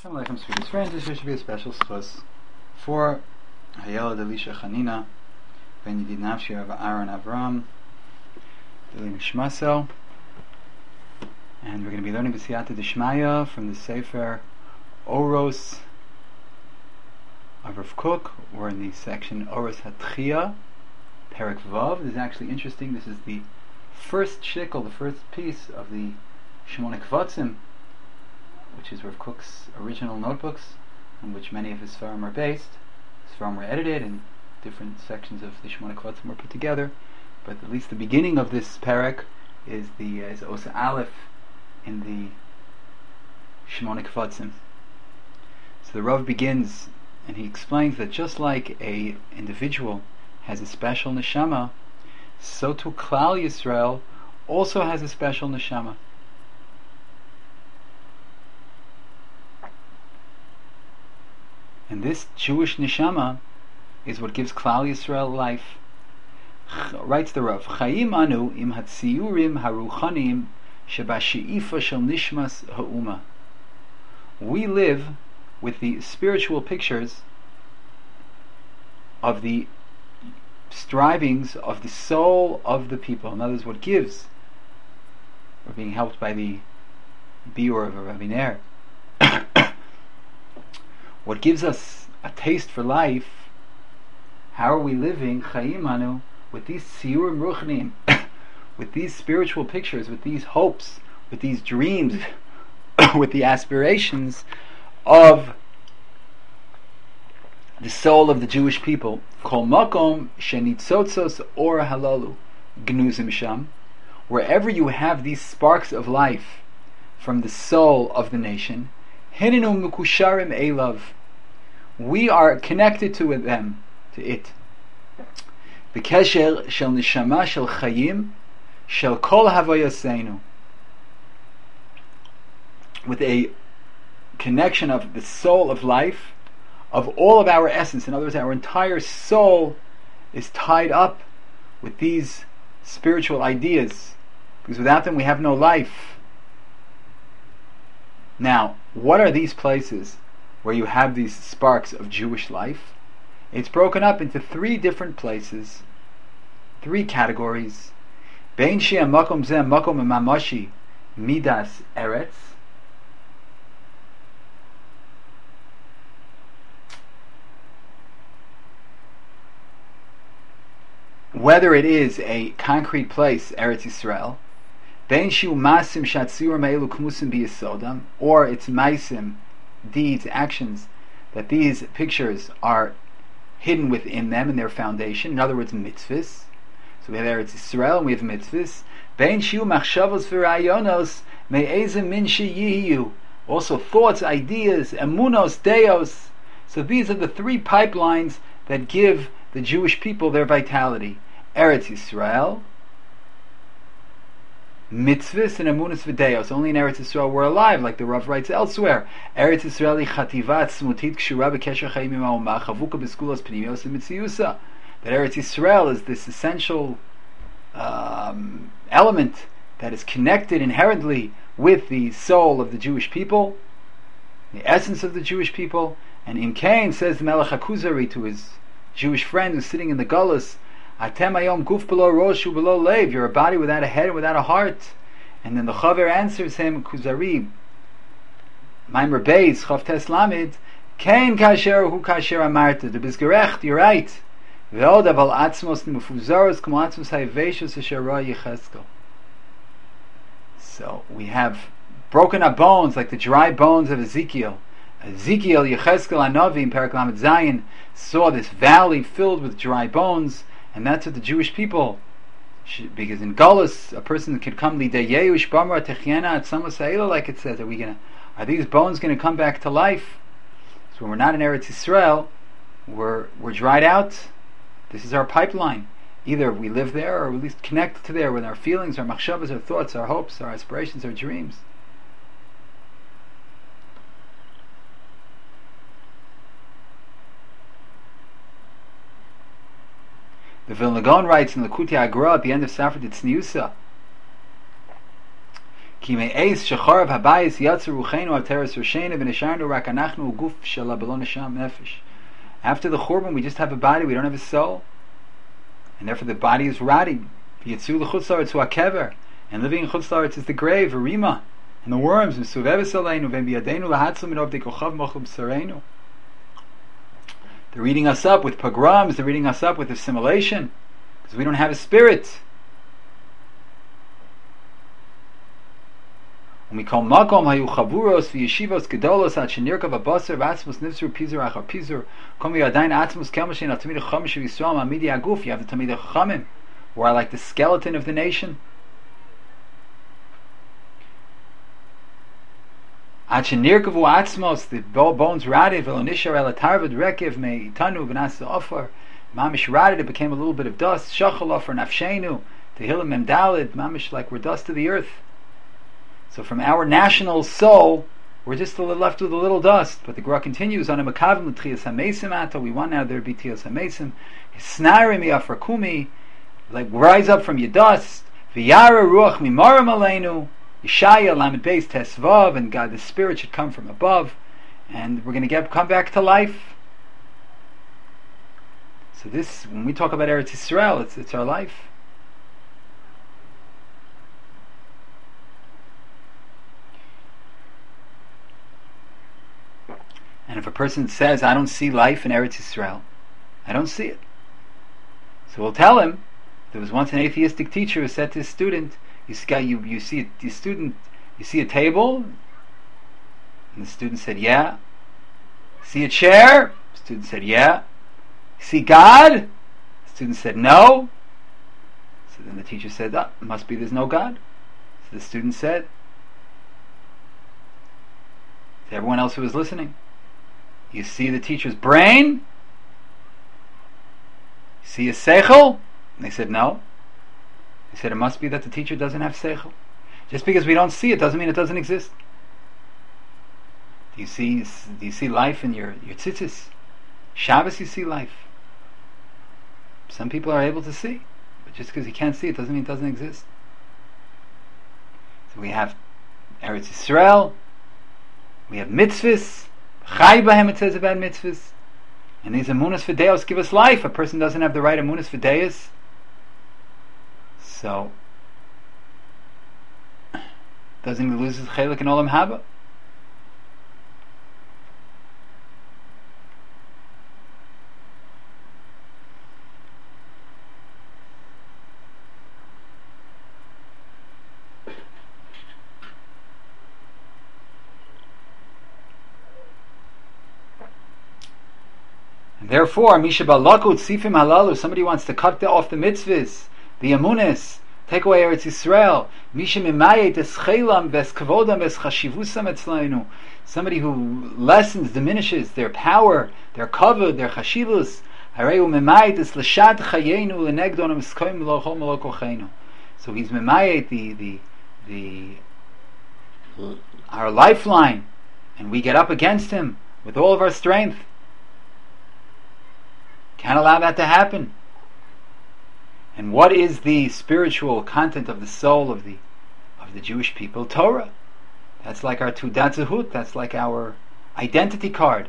Shalom Aleichem, sweetest friends. This should be a special schus for Hayela Delisha Chanina, Ben Yedid Nafshi of Aaron Avram, Dilim Shmasel, and we're going to be learning B'siyata Dishmaya from the Sefer Oros of Rav Kook. We're in the section Oros Hatchia, Perek Vav. This is actually interesting. This is the first shikl, the first piece of the Shemona Kvatzim, which is Rav Kook's original notebooks, on which many of his Sfarim are based. Sfarim were edited, and different sections of the Shemona Kvatzim were put together. But at least the beginning of this parak is Osa Aleph in the Shemona Kvatzim. So the Rav begins, and he explains that just like a individual has a special neshama, so too Klal Yisrael also has a special neshama. And this Jewish neshama is what gives Klal Yisrael life. Writes the Rav, Chayim anu im hatziyurim haruchanim sheba she'ifa shel nishmas ha'uma. We live with the spiritual pictures of the strivings of the soul of the people. In other words, what gives. We're being helped by the biur of Rabbi Ner. What gives us a taste for life? How are we living Chayim anu with these siyurim ruchnim, with these spiritual pictures, with these hopes, with these dreams, with the aspirations of the soul of the Jewish people? Kol makom shenitzotzos or halalu gnuzim sham. Wherever you have these sparks of life from the soul of the nation, Hinenu mukusharim elav, we are connected to them, to it. B'kesher shel neshama shel chayim shel kol havayaseinu, with a connection of the soul of life, of all of our essence. In other words, our entire soul is tied up with these spiritual ideas, because without them we have no life. Now, what are these places where you have these sparks of Jewish life? It's broken up into three different places, three categories. Bein shia makom zeh makom mamashi midas eretz. Whether it is a concrete place, Eretz Yisrael, or it's maisim, deeds, actions, that these pictures are hidden within them in their foundation. In other words, mitzvahs. So we have Eretz Yisrael and we have mitzvahs. Also thoughts, ideas, emunos, deos. So these are the three pipelines that give the Jewish people their vitality. Eretz Yisrael, mitzvahs, and emunas v'deos. Only in Eretz Yisrael we're alive, like the Rav writes elsewhere. Eretz Yisrael chativat smutit kshura b'kesher chayim im ha'omah chavuka b'skulos pnimios v'mitziyusa. That Eretz Yisrael is this essential element that is connected inherently with the soul of the Jewish people, the essence of the Jewish people. And in Cain says the Melech HaKuzari to his Jewish friend who's sitting in the Gullus, Atem ayom guf below rosh u below lev. You're a body without a head and without a heart. And then the Chaver answers him, Kuzari, Maimer Beis, Chav Tes Lamed, Kain kasher hu kasher amarta. Du bist gerecht, you're right. Ve'od aval atzmos nemufuzaros k'mo atzmos ha'yeveshos asher roa Yechezkel. So we have broken up bones like the dry bones of Ezekiel. Ezekiel, Yechezkel, Hanavi in Perek Lamed Zayin saw this valley filled with dry bones. And that's what the Jewish people, because in Galus, a person can come lidayeu shbamra techyena at samosaila, like it says. Are these bones going to come back to life? So when we're not in Eretz Yisrael, we're dried out. This is our pipeline. Either we live there, or at least connect to there with our feelings, our machshavas, our thoughts, our hopes, our aspirations, our dreams. The Vilna Gaon writes in the Likutei Agra at the end of Sefer Tzniusa, Ki me'ez shecharav habayis yatzer ruchenu ateres roshenu v'nisharnu rak anachnu uguf shela b'lo nesham nefesh. After the Churban, we just have a body, we don't have a soul. And therefore the body is rotting. Yitzu l'chutz la'aretz hu hakever. And living in chutz la'aretz is the grave, Rima, and the worms. M'suveves aleinu v'en biyadenu lahatzlu min ovdei kochav mochel b'sareinu. They're eating us up with pogroms, they're eating us up with assimilation, because we don't have a spirit. When we call makom hayu chavuros v'yeshivos gedolos ad shenirkav abasar v'atzmus nivzur pizur achar pizur kom yadayin atzmus kelmashin al tamid chacham shev'yisrael ma'amidi aguf. You have the tamid chachamim, who are like the skeleton of the nation. Ad shenirkavu atzmos, the bones rotted, v'lo el atarvad rekev me'itanu v'nasa ofar, mamish rotted, it became a little bit of dust, shachal ofar nafshenu, tehillim memdalid, mamish like we're dust to the earth. So from our national soul, we're just left with a little dust. But the Gemara continues on a makavim l'tchias hamesim ato. We want now there to be tchias hamesim. Snarim yafrakumi, like rise up from your dust. V'yara ruach mimarim aleinu. Yeshaya lamed beis tesvav, and God, the Spirit should come from above, and we're going to come back to life. So this, when we talk about Eretz Yisrael, it's our life. And if a person says, I don't see life in Eretz Yisrael, I don't see it. So we'll tell him, there was once an atheistic teacher who said to his student, you see a table? And the student said, yeah. See a chair? The student said, yeah. See God? The student said, no. So then the teacher said, must be there's no God. So the student said, to everyone else who was listening, you see the teacher's brain? You see his seichel? And they said no. He said it must be that the teacher doesn't have seichel. Just because we don't see it doesn't mean it doesn't exist. Do you see life in your tzitzis? Shabbos you see life. Some people are able to see, but just because you can't see it doesn't mean it doesn't exist. So we have Eretz Yisrael, we have mitzvahs, Chai b'hem, it says about mitzvahs. And these emunas v'deos give us life. A person doesn't have the right emunas v'deos, so doesn't lose his chelik in olam haba. Therefore, Misha Balakut Sifim Halalu, somebody wants to cut off the mitzvahs, the amunis, take away Eretz Yisrael. Misha Mimayet Eschelam Ves Kvodam Ves Chashivusam Etzlainu, somebody who lessens, diminishes their power, their kavod, their chashivus. Hareu Mimayet Es L'Shad Chayenu L'Negdon Miskoim L'Ochol M'Lokochenu. So he's Mimayet our lifeline, and we get up against him with all of our strength. Can't allow that to happen. And what is the spiritual content of the soul of the Jewish people? Torah. That's like our Tudat Zehut. That's like our identity card.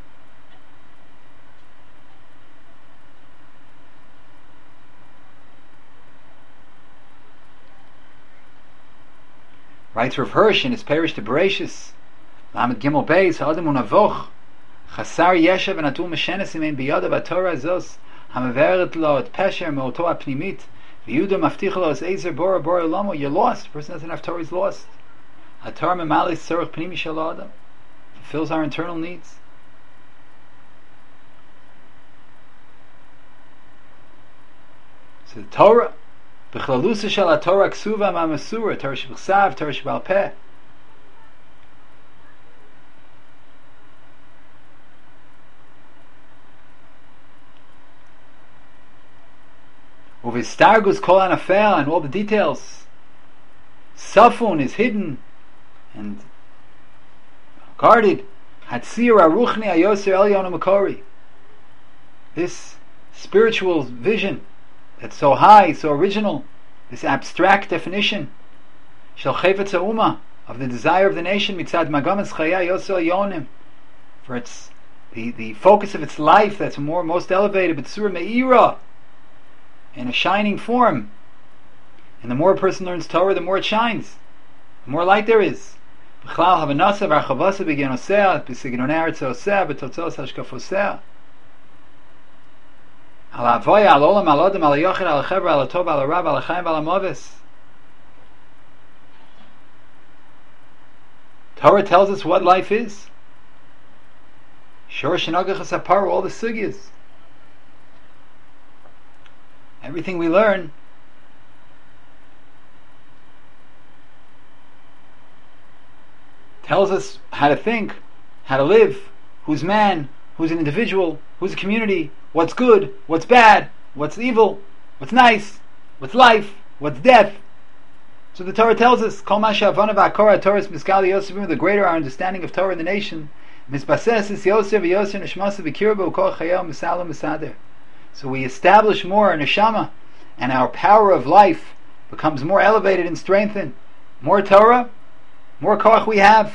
Writes Rav Hirsch in his Perish to Bereshis, Lamed Gimel Beis, Ha'adam Unavoch, Chasar Yeshav and Atul Meshenes Imein Biyadav HaTorah Zos Hamaveret Lo Et Pesher Me'oto HaPnimit V'Yuda Maftich Lo Es Ezer Bora Bora Lamo. You're lost. The person doesn't have Torah, he's lost. HaTorah Memalis Tzorach Pnimi Shel Adam, fulfills our internal needs. So the Torah B'chlalusa Shel HaTorah Ksuva Ma'masura, Torah Sheb'chsav, Torah Sheb'al Peh. Uvistargus kol anafel, and all the details. Safun is hidden and guarded. Hatzir aruchni ayoser elyon makori. This spiritual vision that's so high, so original, this abstract definition. Shel Chayvetz HaUmah, of the desire of the nation, mitzad magamas chaya yosel yonim, for its the focus of its life that's most elevated, b'tzura me'ira, in a shining form. And the more a person learns Torah, the more it shines, the more light there is. B'chlal havanasa v'archavasa b'genosea b'signon artzosea b'totzos hashkafosea al avoya al olam al odem al yochid al chevra al tov al rab al chaim al amovis. Torah tells us what life is. Shor shenagachas hapara, all the sugyas, everything we learn tells us how to think, how to live, who's man, who's an individual, who's a community, what's good, what's bad, what's evil, what's nice, what's life, what's death. So the Torah tells us, Kol ma she'avana v'akora Torah miskal Yosef, the greater our understanding of Torah in the nation, misbases is Yosef v'Yosef neshmasa v'kirba v'kol chayel misala misader. So we establish more neshama, and our power of life becomes more elevated and strengthened. More Torah, more koach we have.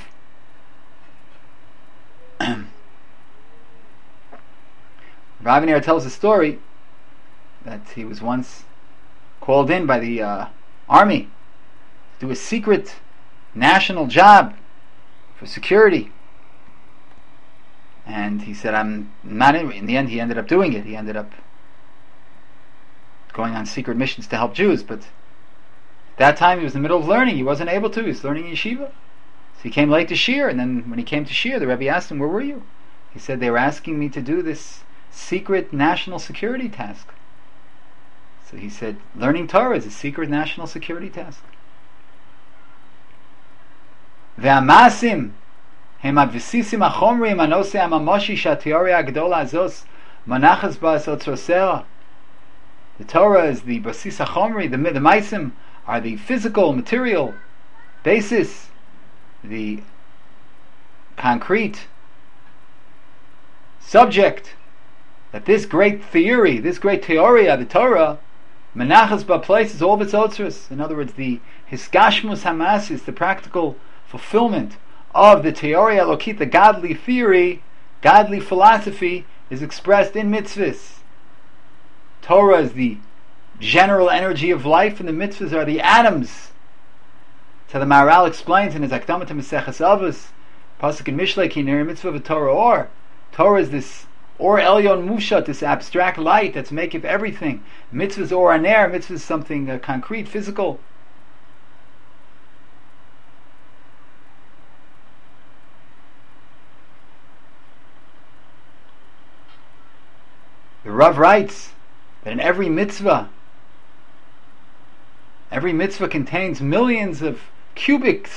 Rav Aviner tells a story that he was once called in by the army to do a secret national job for security, and he said, I'm not in the end he ended up doing it. He ended up going on secret missions to help Jews, but at that time he was in the middle of learning. He wasn't able to. He was learning in yeshiva, so he came late to shir. And then when he came to shir, the Rebbe asked him, where were you? He said, they were asking me to do this secret national security task. So he said, learning Torah is a secret national security task. Ve'amasim hem avisisim achomrim anose amamoshi shateoria gdola azos manachas ba'as otzrosera. The Torah is the basis achomri, the maisim are the physical, material basis, the concrete subject that this great theory, this great teoria, the Torah, menachas ba places all of its otzros. In other words, the hiskashmus hamasis, the practical fulfillment of the teoria elokit, the godly theory, godly philosophy, is expressed in mitzvahs. Torah is the general energy of life, and the mitzvahs are the atoms. So the Maharal explains in his Akdama to Maseches Avos, pasuk in Mishlei, ki nir mitzvah v'Torah or. Torah is this or elyon mushat, this abstract light that's make of everything. Mitzvahs or aner, mitzvahs is something concrete, physical. The Rav writes that in every mitzvah contains millions of cubic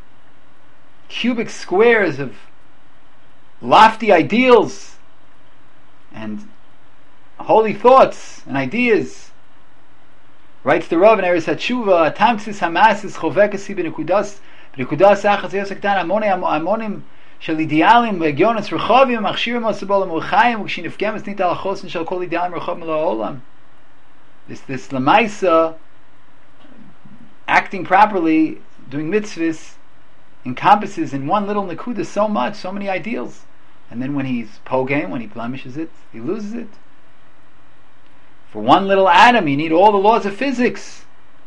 squares of lofty ideals and holy thoughts and ideas. Writes the Rav in Eretz HaTshuva, Tamsis Hamasis Chovekasi b'nekudas achas yosek tan amonim shel idealim v'egyonis rechavim machshirim osabol amuchayim u'kshinifkem es nita alachos shel kol idealim rechavim la'olam. This lamaisa, acting properly, doing mitzvahs, encompasses in one little nekuda so much, so many ideals. And then when he's pogam, when he blemishes it, he loses it. For one little atom, you need all the laws of physics.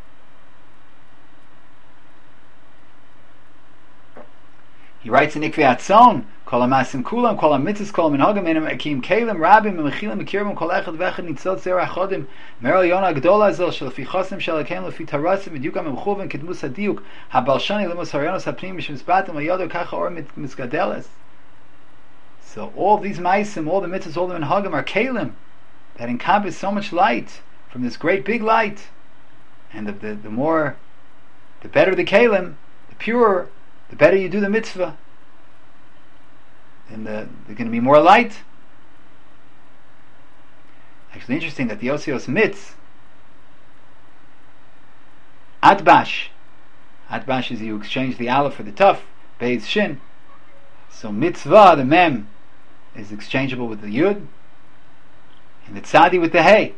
He writes in Ikvei Atzon, Kol ha'masim kulam, kol ha'mitzvos, kol ha'minhagim, enam akim kelim, rabim, mechilim, mekirim, kol echad vechad nitzot zer achodim, merel yona gdola zel, shel fi chosim, shel akem, lefi tarasim, vidyukam emchuven, kedmus hadiyuk, habalshani, limos haryonos hapnim, mishim zbatim, layodo kacha or mitzgadeles. So all these maisim, all the mitzvahs, all the minhagim are kelim that encompass so much light from this great big light. And the better the kelim, the purer, the better you do the mitzvah, and there's going to be more light. Actually, interesting that the Osios mitz, atbash is you exchange the aleph for the tuf, beis shin. So mitzvah, the mem, is exchangeable with the yud, and the tzadi with the hey.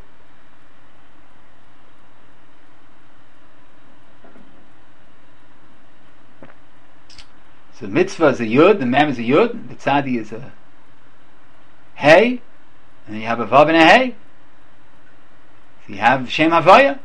So the mitzvah is a yud, the mem is a yud, the tzadi is a hey, and then you have a vav and a hey. So you have Shem Havaya.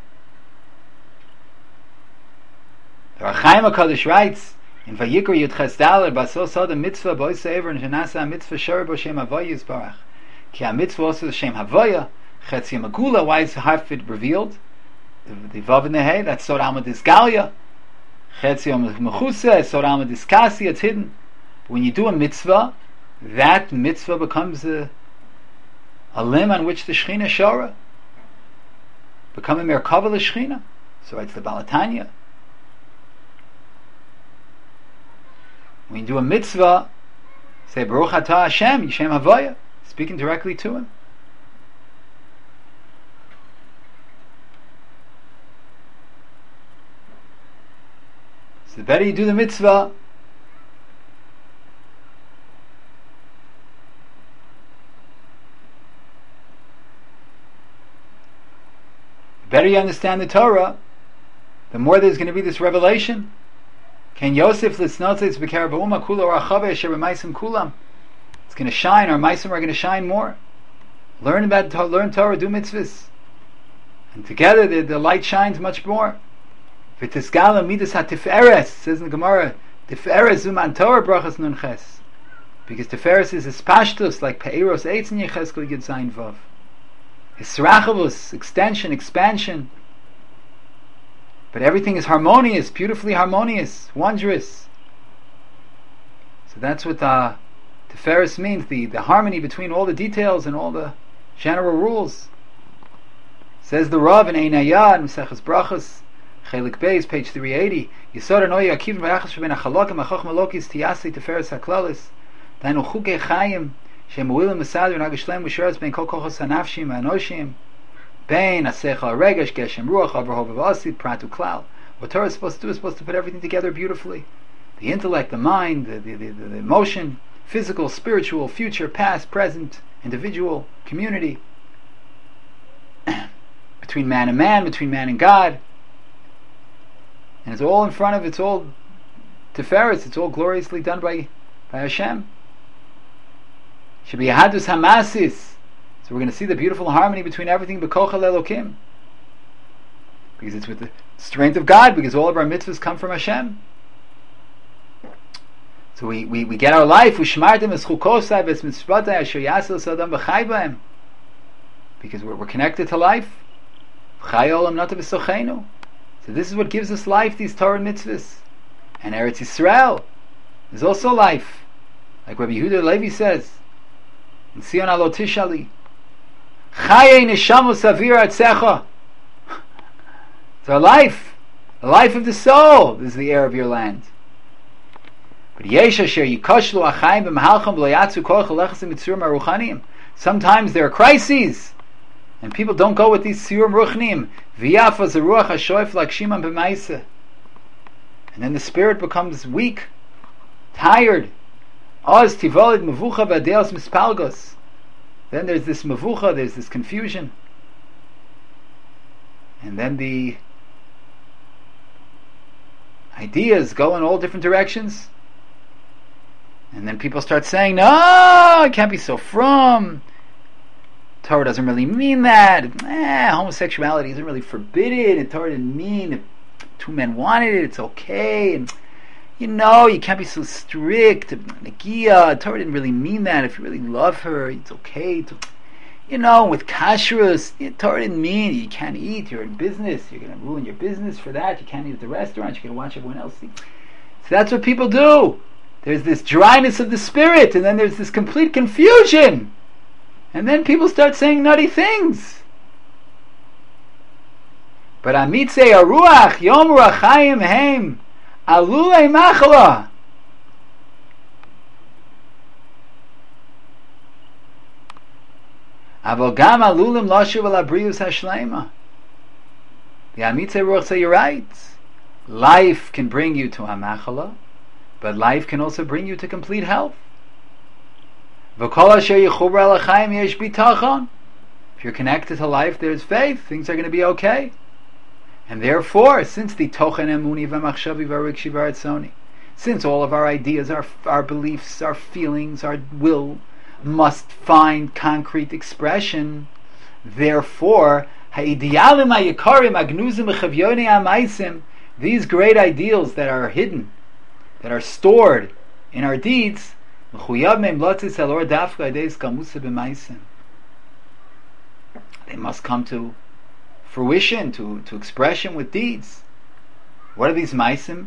The Ohr HaChaim HaKadosh writes in Vayikra Yud Ches Dalet, Baso Sada Mitzvah Boi Sever and Shenasa Mitzvah Shor Bo Shem Havaya Yisbarach. Ki HaMitzvah also is Shem Havaya. Chetzi Magula. Why is half it revealed? The vav and the hey, that's Sod Alma Disgalia. Chetzi Mechusa, Sod Alma Diskasi, it's hidden. But when you do a mitzvah, that mitzvah becomes a limb on which the Shechina Shora. Become a Merkava L'Shechina. So it's the Balatanya. When you do a mitzvah, say Baruch Atah Hashem, Yishem Havaya, speaking directly to Him. So the better you do the mitzvah, the better you understand the Torah, the more there's going to be this revelation. Ken Yosef Litznotzetz B'Kar Ba'uma Kula Rachave Asher B'Maisim Kulam. It's going to shine. Our Maisim are going to shine more. Learn Torah, do mitzvahs, and together the light shines much more. V'Tisgala Midas HaTiferes, says in the Gemara, Tiferes Zuman Torah Brachas Nunches, because Tiferes is Espashtus like Pe'eros Eitz in Yecheskel Yud Zayin Vav. Hisrachavus, extension, expansion. But everything is harmonious, beautifully harmonious, wondrous. So that's what Tiferes means, the harmony between all the details and all the general rules. Says the Rav in Ein Hayad, Meseches Brachos, Chelik Beis, page 380, Yisod Anoy Akiv V'Achas Sheben HaChalokim HaChoch Malokis Tiyasli Tiferes HaKlalis Dainu Chukei Chayim Shem Uilim Mesadir Nagashlem V'Sheretz Ben Kol Kochos HaNafshim HaNoshim Bein Asecha Regesh Geshem Ruach Avrahov Asid Pratu Klal. What Torah is supposed to do is supposed to put everything together beautifully. The intellect, the mind, the emotion, physical, spiritual, future, past, present, individual, community, between man and man, between man and God. And it's all in front of, it's all Tiferes, it's all gloriously done by Hashem. Should be Hadus Hamasis. So we're going to see the beautiful harmony between everything, B'kochel Elokim, because it's with the strength of God, because all of our mitzvahs come from Hashem. So we get our life, because we're connected to life. So this is what gives us life, these Torah mitzvahs. And Eretz Yisrael is also life, like Rabbi Yehuda Levi says in Sion Alotishali. Chaye neshama savir atzecha. It's our life, the life of the soul. This is the air of your land. But yesh asher yikoshlu achayim b'mahalcham v'loyatzu koch alechas mitzurim aruchanim. Sometimes there are crises, and people don't go with these tzurim ruchnim. V'yafa zeruach hashoif lakshimam b'maisa. And then the spirit becomes weak, tired. Oz tivolid mevucha v'adeos mispalgos. Then there's this mevucha, there's this confusion. And then the ideas go in all different directions. And then people start saying, no, it can't be so frum. Torah doesn't really mean that. Homosexuality isn't really forbidden. And Torah didn't mean if two men wanted it, it's okay. And you can't be so strict. Nagia, Torah didn't really mean that. If you really love her, it's okay. With kashrus, Torah didn't mean you can't eat. You're in business. You're going to ruin your business for that. You can't eat at the restaurant. You're going to watch everyone else eat. So that's what people do. There's this dryness of the spirit, and then there's this complete confusion. And then people start saying nutty things. But Amitzei Aruach, Yom Rachayim Heim, Alulei Machala. Avogam Alulim Lashiv Al Abrius Hashleima. The Amitzei Aruach say, you're right. Life can bring you to a Machala, but life can also bring you to complete health. If you're connected to life, there's faith. Things are going to be okay. And therefore, since the Tochen Emuni V'Machshavi V'Rikshi V'Ratzoni, Since all of our ideas, our beliefs, our feelings, our will must find concrete expression, therefore, ha'idyalim ha'yikarim agnuzim v'chavyonei ha'maisim, these great ideals that are hidden, that are stored in our deeds, they must come to fruition, to expression with deeds. What are these maisim?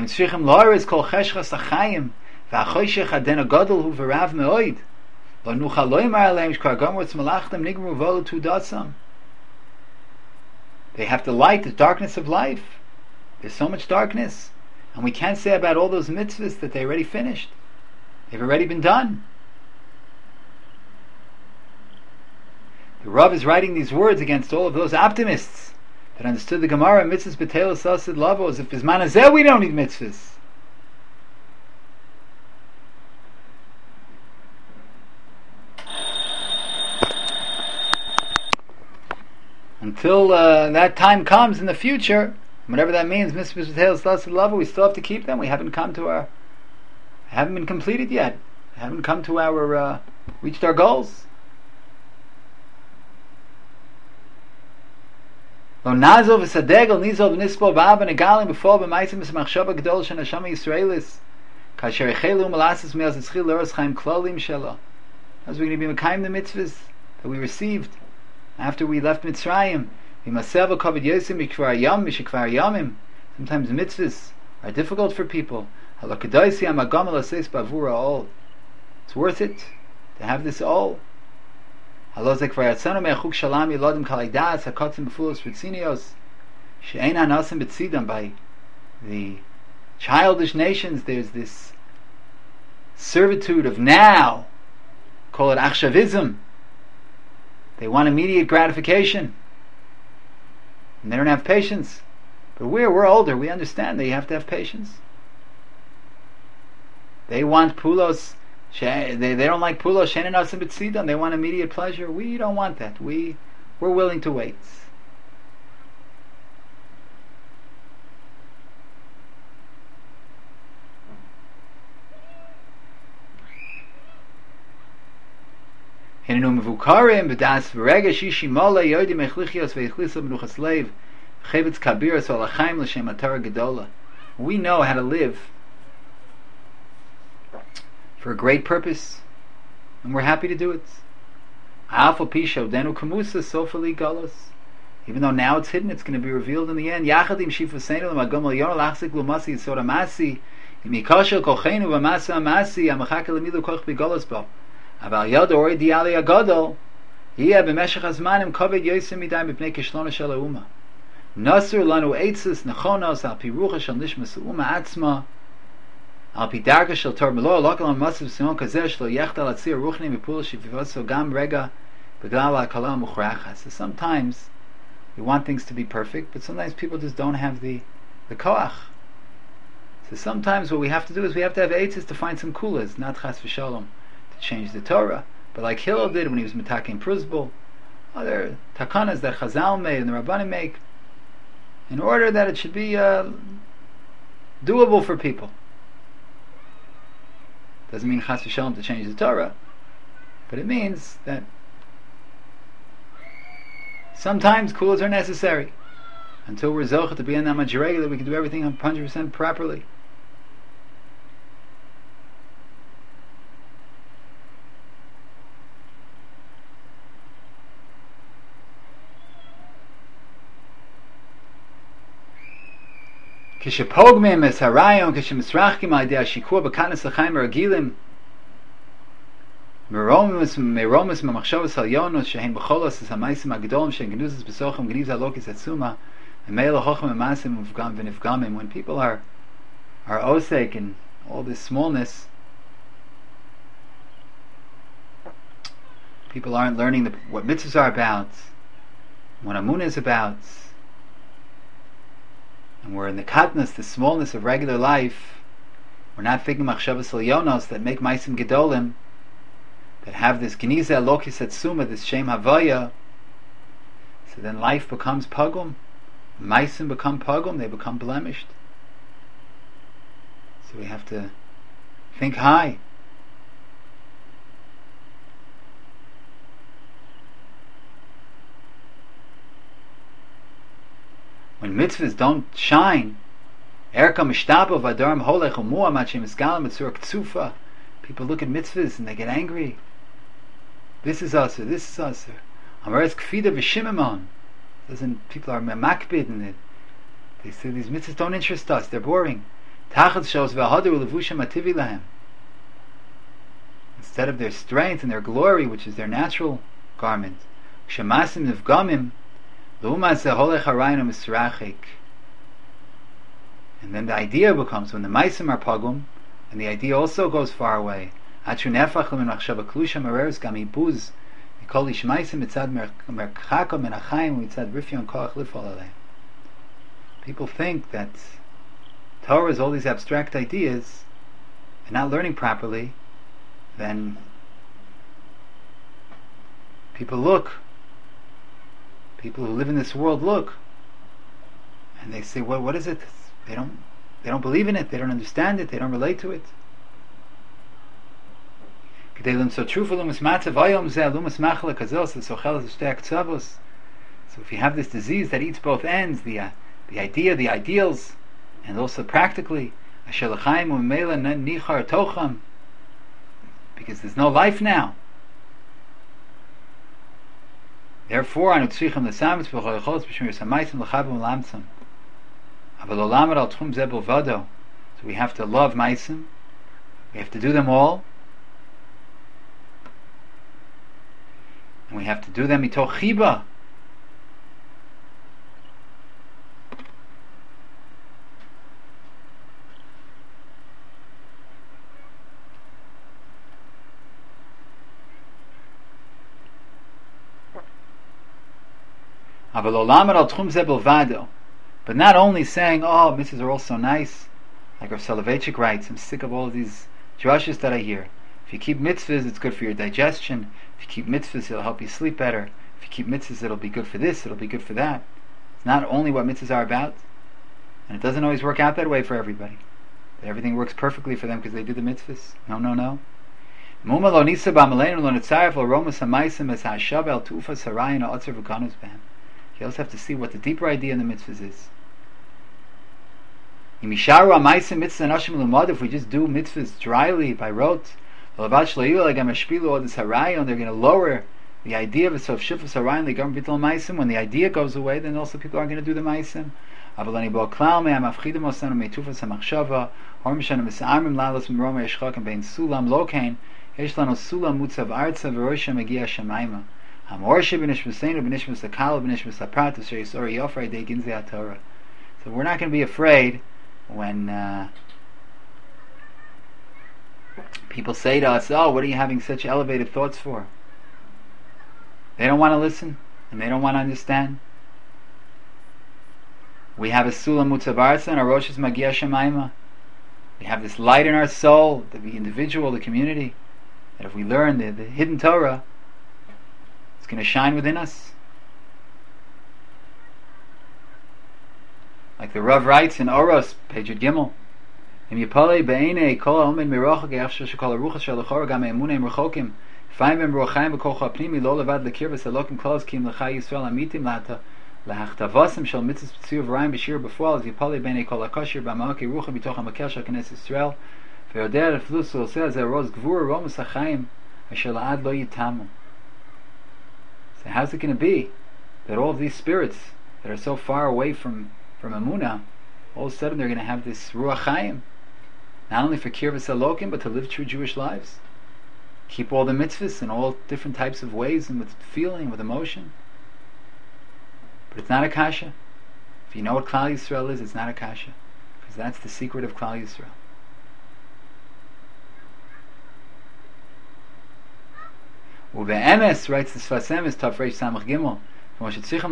They have to light the darkness of life. There's so much darkness, and we can't say about all those mitzvahs that they already finished. They've already been done. The Rav is writing these words against all of those optimists that understood the Gemara, mitzvahs b'telos asid lavos, if bisman hazeh we don't need mitzvahs. Until that time comes in the future, whatever that means, mitzvahs b'telos asid lavos, we still have to keep them. We haven't been completed yet. Haven't come to our reached our goals. Lo nazol v'sadegel nizol v'nispol ba'av v'negalim b'fol b'maisim v'smachshava gedol shenashama Yisraelis kasher echelu malasis me'az etzchil l'oros chaim klolim shelo. As we're going to be mekayim the mitzvahs that we received after we left Mitzrayim. V'masev v'kovid yosim mikvar yam mishikvar yamim. Sometimes the mitzvahs are difficult for people. It's worth it to have this all. By the childish nations, there's this servitude of now. Call it achshavism. They want immediate gratification, and they don't have patience. But we're older. We understand that you have to have patience. They want pulos. They don't like pulos she'ein nasim b'tzidam. They want immediate pleasure. We don't want that. We're willing to wait. Hinenu mevukarim b'das v'rega shishi mola yodim echlichios v'echliso b'nuchas leiv v'chevetz kabiros v'alachaim l'shem atara gedola. We know how to live for a great purpose, and we're happy to do it. Even though now it's hidden, it's going to be revealed in the end. So sometimes we want things to be perfect, but sometimes people just don't have the koach. So sometimes what we have to do is we have to have eitzes to find some kulas, not chas v'shalom, to change the Torah. But like Hillel did when he was metaking Pruzbul, other takanas that Chazal made and the Rabbanim make, in order that it should be doable for people. Doesn't mean chas v'shalom to change the Torah, but it means that sometimes kulas are necessary until we're zochah to be in that madrega that we can do everything 100% properly. Kishapogmim es harayon kishimisrachkim al yedei shikur b'kanas l'chaim ragilim meromis mamachshavas halyonos shehem b'cholos es hamaysim agdolim shehem genuzes b'sochim geniz halokis atzuma emeil hochim emasim v'nifgamim. When people are osek in all this smallness, people aren't learning what mitzvahs are about, what amunah is about, and we're in the katnas, the smallness of regular life. We're not thinking machshavas elyonos that make maisim gedolim, that have this geniza elokis atzuma, this shem havaya. So then life becomes pagum, maisim become pagum, they become blemished. So we have to think high. When mitzvahs don't shine, people look at mitzvahs and they get angry. This is us, this is us. People are makbid in it. They say these mitzvahs don't interest us, they're boring. Instead of their strength and their glory, which is their natural garment. And then the idea becomes, when the maisim are pagum, and the idea also goes far away. People think that Torah is all these abstract ideas, and not learning properly. Then people who live in this world look, and they say, what is it? They don't believe in it, they don't understand it, they don't relate to it. So if you have this disease that eats both ends, the idea, the ideals, and also practically, because there's no life now. Therefore, so we have to love maisim, we have to do them all, and we have to do them mitoch chiba. But not only saying, oh, mitzvahs are all so nice, like Rav Soloveitchik writes, I'm sick of all of these drushes that I hear. If you keep mitzvahs, it's good for your digestion. If you keep mitzvahs, it'll help you sleep better. If you keep mitzvahs, it'll be good for this, it'll be good for that. It's not only what mitzvahs are about, and it doesn't always work out that way for everybody. Everything works perfectly for them because they do the mitzvahs. No. You also have to see what the deeper idea in the mitzvahs is. If we just do mitzvahs dryly by rote, they're going to lower the idea of shifus. When the idea goes away, then also people aren't going to do the maisim. So we're not going to be afraid when people say to us, oh, what are you having such elevated thoughts for? They don't want to listen and they don't want to understand. We have a Sulam Mutzav Arza and our Rosh is Magia Shemaima. We have this light in our soul, the individual, the community, that if we learn the hidden Torah, it's going to shine within us. Like the Rav writes in Oros, page at Gimel, so how's it going to be that all of these spirits that are so far away from Emunah, all of a sudden they're going to have this Ruach Chaim, not only for Kirvas Elokim, but to live true Jewish lives, keep all the mitzvahs in all different types of ways and with feeling, with emotion. But it's not a kasha. If you know what Klal Yisrael is, it's not a kasha, because that's the secret of Klal Yisrael. Uve'emes, writes the Sfas Emes, Tav Reish Samach Gimel, you have to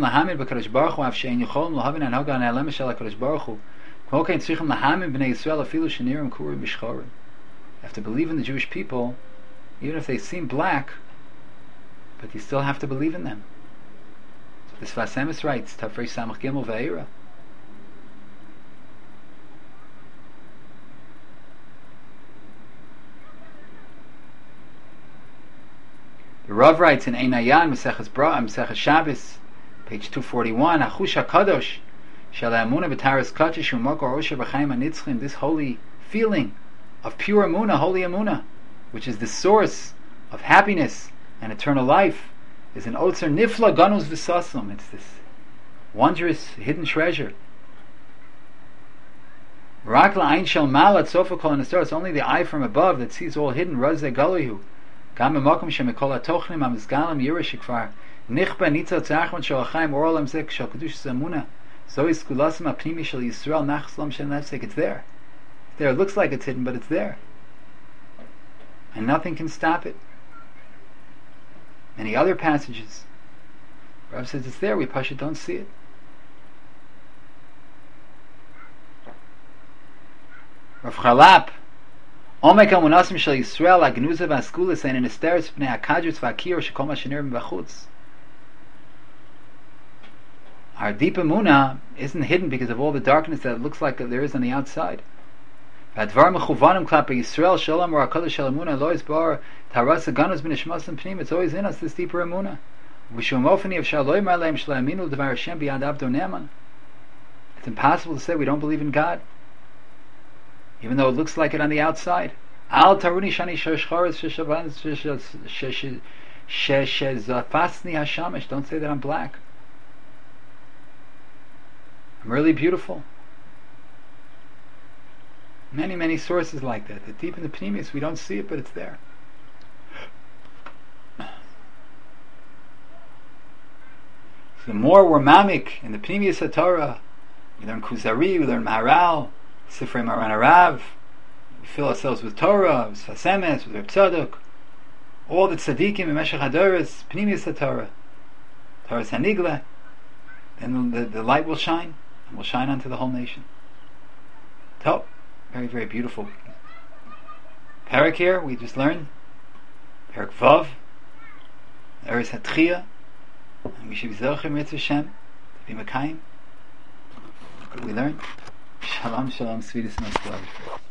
believe in the Jewish people, even if they seem black, but you still have to believe in them. So the Sfas Emes writes, Tav Reish Samach Gimel Ve'era. The Rav writes in Ein Ayan, Maseches Shabbos, page 241, Achush HaKadosh, Shel Ha'emunah B'Taras Kodesh U'Makor Osher B'Chaim HaNitzchim, this holy feeling of pure Emunah, holy Emunah, which is the source of happiness and eternal life, is an Otzer Nifla Ganuz V'Sasam. It's this wondrous hidden treasure. Rak la'ayin shel malat sofa kol nestor. It's only the eye from above that sees all hidden. Razeh galihu. Gam b'makom shemikol hatochnim hamizgalim yirish shikvar nichba nitza tzachman shel achaim oral amzek shel kedush zamuna. Zois skulasim apnimi shel Yisrael nachslam shel nefsek. It's there. It's there. It looks like it's hidden, but it's there, and nothing can stop it. Many other passages, Rav says it's there. We pasha don't see it. Rav Chalap, Omek Amunasim Shel Yisrael Agnuza Vaskulis and in Esteris Bnei Akadrus Vakir Shekol Mashenir B'Chutz. Our deep Emunah isn't hidden because of all the darkness that it looks like there is on the outside. V'advar Mechuvanim Klape Yisrael Shalom or Hakadosh Shel Emunah Lo Yisbar Taras Aganus B'Nishmasim Pnim. It's always in us, this deeper Emunah. V'shum Ofani of Shaloi Marleim Shel Aminu D'var Hashem B'Yad Abdo Ne'eman. It's impossible to say we don't believe in God, even though it looks like it on the outside. Al taruni shani shashcharis sheshezafasni hashamish. Don't say that I'm black. I'm really beautiful. Many, many sources like that. That deep in the pneumius, we don't see it, but it's there. So the more we're mamik in the pneumius HaTorah, we learn Kuzari, we learn Maharal, Sifrei Maran Arav, we fill ourselves with Torah, with Sfasemes, with Reb Tzadok, all the tzaddikim in Meshech HaDoros, Pnimius HaTorah, Torah Sanigla, then the light will shine, and will shine onto the whole nation. So, very, very beautiful parak here, we just learned, Parak Vav, Eretz HaTchiyah, and we should be Zochim Mitzvah Shem, to be Mekayim. What did we learn? Shalom, shalom, sweetest most beloved.